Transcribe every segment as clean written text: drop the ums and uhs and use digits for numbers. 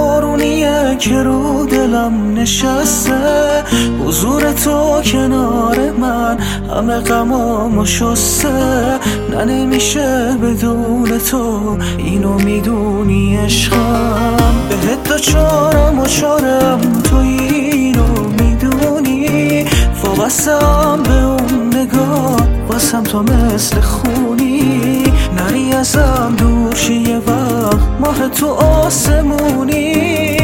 بارونیه که رو دلم نشسته، حضور تو کنار من همه غمامو شسته. نه نمیشه بدون تو، اینو میدونی عشقم. بهت دچارم و چارم تو اینو میدونی. وابستم به اون نگاه، واسم تو مثل خونی. نری ازم دور شی یه وقت، ماه تو آسمونی.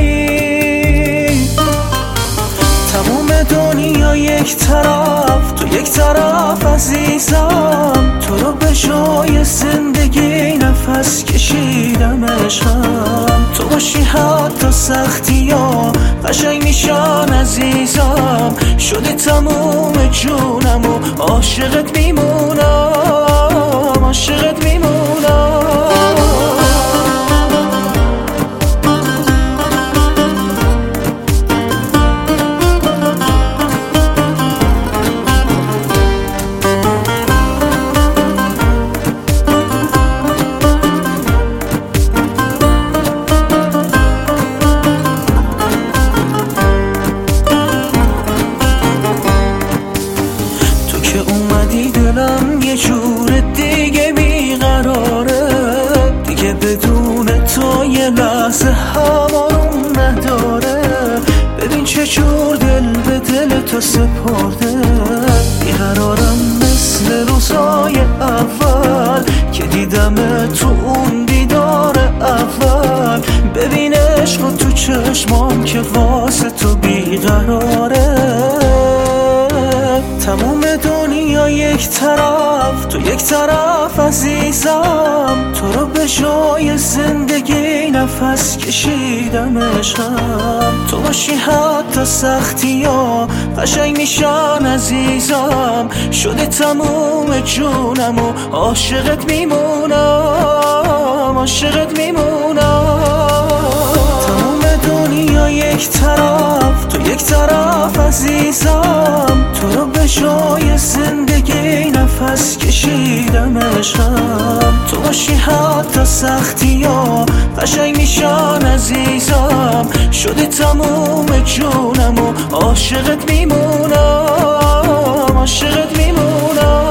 تموم دنیا یک طرف، تو یک طرف عزیزم. تو رو به جای زندگی نفس کشیدم عشقم. تو باشی حتی سختی ها قشنگ میشن عزیزم. شدی تموم جونم و عاشقت میمونم، عاشقت میمونم. دلم یه جور دیگه بیقراره، دیگه بدون تو یه لحظه هوارم نداره. ببین چه جور دل به دل تو سپرده، بیقرارم مثل روزای اول که دیدم تو اون دیدار اول. ببین عشق تو چشمام که واسه تو بیقراره. تموم دنیا یک طرف، تو یک طرف عزیزم. تو رو به جای زندگی نفس کشیدم عشقم. تو باشی حتی سختی ها قشنگ میشن عزیزم. شده تموم جونم و عاشقت میمونم، عاشقت میمونم. تموم دنیا یک طرف، تو یک طرف عزیزم. تو رو به جای زندگی نفس کشیدم عشقم. تو باشی حتی سختی ها قشنگ میشن عزیزم. شدی تموم جونم و عاشقت میمونم، عاشقت میمونم.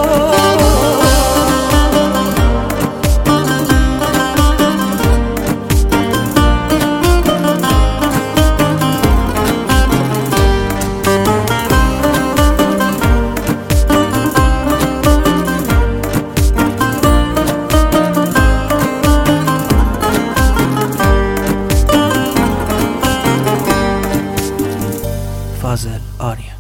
فاضل آریا.